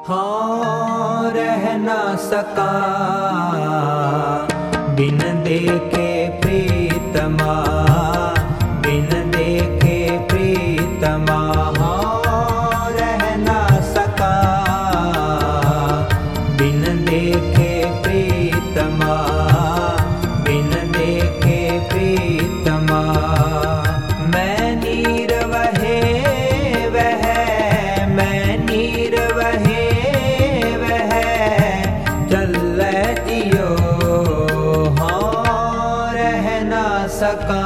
हाँ रह ना सका बिन देखे प्रीतमा, बिन देखे प्रीतमा। हाँ रह ना सका बिन देखे प्रीतमा, बिन देखे प्रीतमा। मैं नीर वहे वह, मैं नीर वहे वह चल जियो। हाँ रह ना सका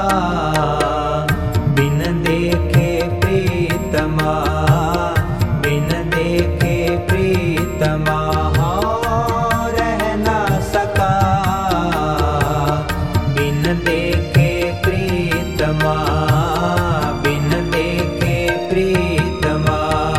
बिन देखे प्रीतमा, बिन देखे प्रीतमा। हाँ रह ना सका बिन देखे प्रीतमा, बिन देखे प्रीतमा।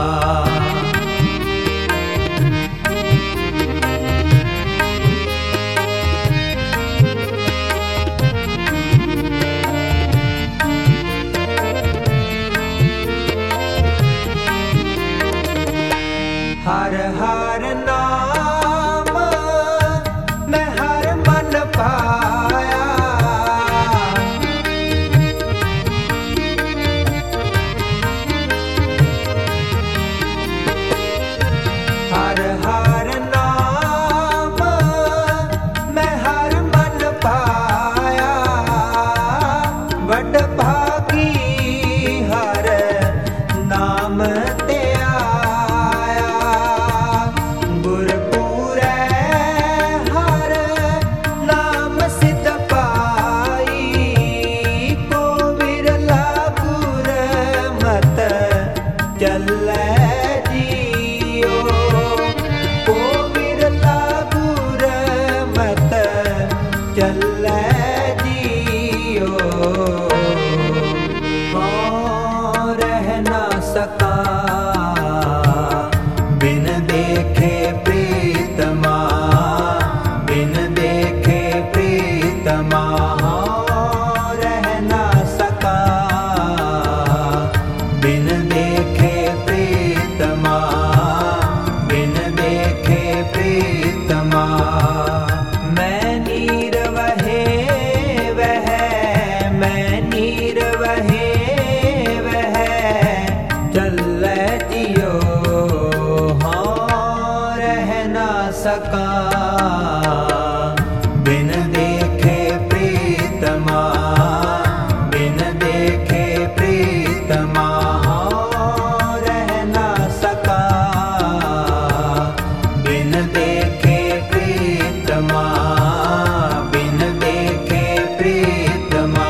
हर हर नाम मैं हर मन पाया, हर हर नाम मैं हर मन पाया। वड भागी हर नाम ते आया, गुरपुरै हर नाम सिद्ध पाई। को विरला गुर मत चलै जियो, को विरला गुर मत चलै जियो। हाँ रह ना सका बिन देखे प्रीतमा, बिन देखे प्रीतमा। हाँ रह ना सका बिन देखे प्रीतमा, बिन देखे प्रीतमा। मैं नीर वहे वह, मैं नीर वहे वह चल जियो। हाँ रह ना सका बिन देखे प्रीतमा, बिन देखे प्रीतमा। हाँ रह ना सका बिन देखे प्रीतमा, बिन देखे प्रीतमा।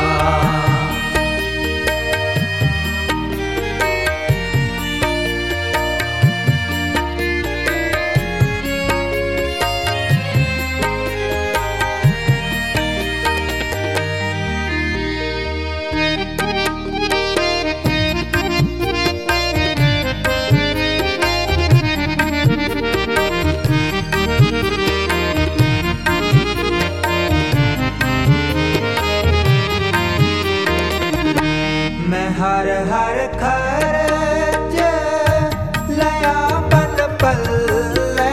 मैं हर हर खर्च लया बन पल्ले,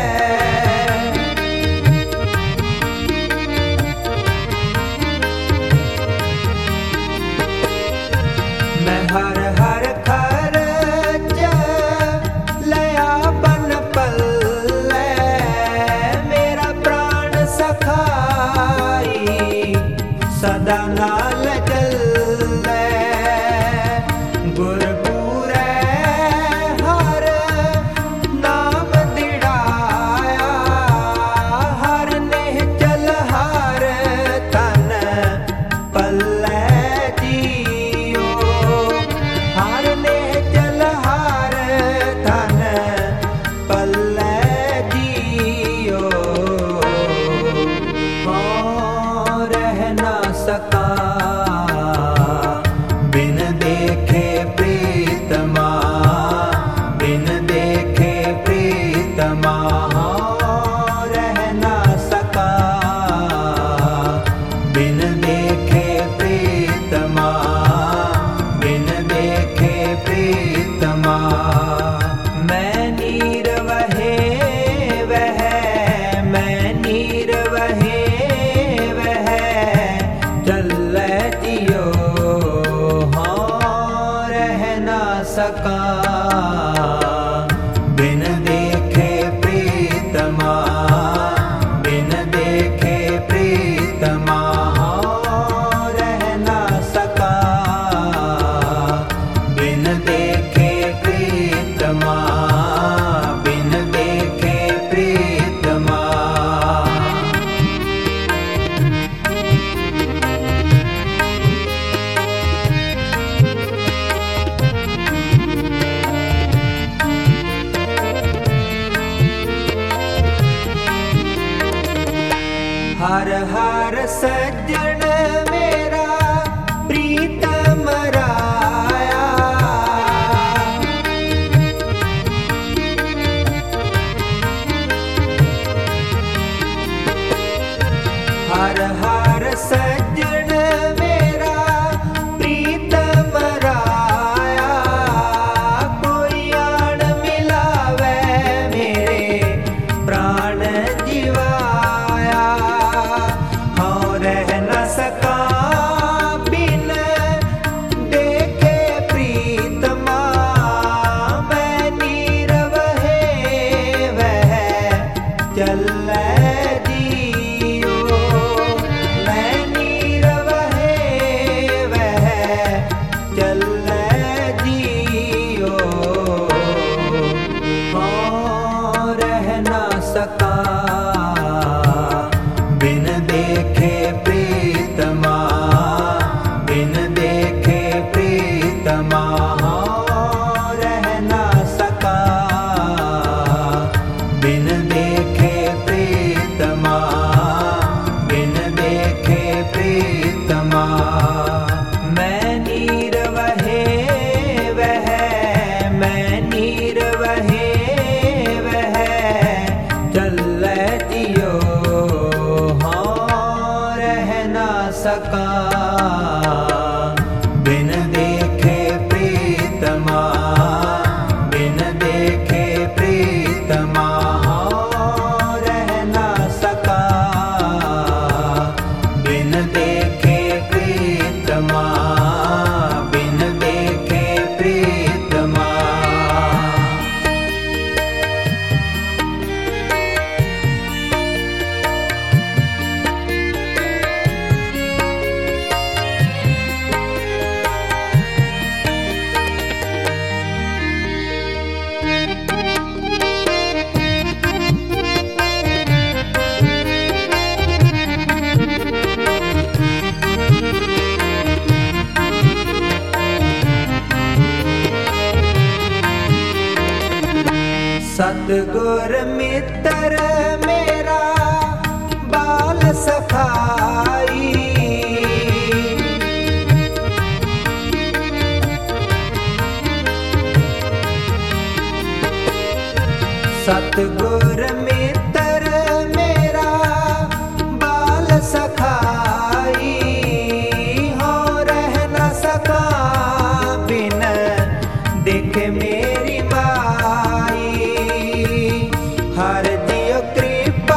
मैं हर हर खर्च लया बन पल्ले। मेरा प्राण सखाई सदा नाल चलै, गुरपुरै हर नाम दिड़ाया। हर निहचल हर तन पल्लै जियो, हर निहचल हर तन पल्लै जियो। हाँ रह ना सका बिन देखे प्रीतमा, सका बिन देखे प्रीतमा, बिन देखे प्रीतमा रह ना सका, बिन देखे प्रीतमा, बिन देखे प्रीतमा। हर हर सज्जन मेरा प्रीतम राया, हर हर सज्जन मेरा प्रीतम राया, कोई आन मिलावे मेरे प्राण जीवाया। हाँ रह न सका बिन देखे प्रीतमा, मैं नीरव है वह चलै जियो, मैं नीरव है वह चलै जियो। हाँ रह न सका बिन देखे प्रीतमा, बिन देखे प्रीतमा रह ना सका, बिन देखे प्रीतमा, बिन देखे प्रीतमा। मैं नीरव है वह, मैं नीरव है वह चलै जियो, सका बिन देखे प्रीतमा, बिन देखे प्रीतमा रह ना सका, बिन देखे प्रीतमा, बिन देखे प्रीतमा। सतगुर मित्र मेरा बाल सखाई, सतगुर मित्र मेरा बाल सखाई, हो रह न सका बिन देखे मेरी माई। हर दियो कृपा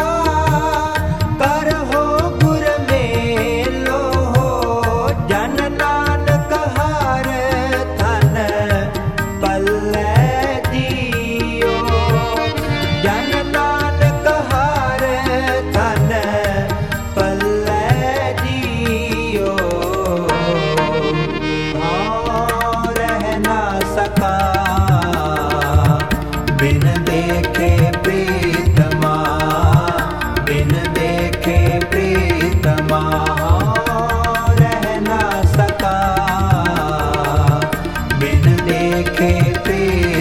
कर हो गुर मेलो, जन नानक हर धन पल्लै दियो, जन नानक हर धन पल्लै दियो। हाँ रह ना सका बिन देखे प्रीतमा, बिन देखे प्रीतमा रह ना सका, बिन देखे प्रीतमा।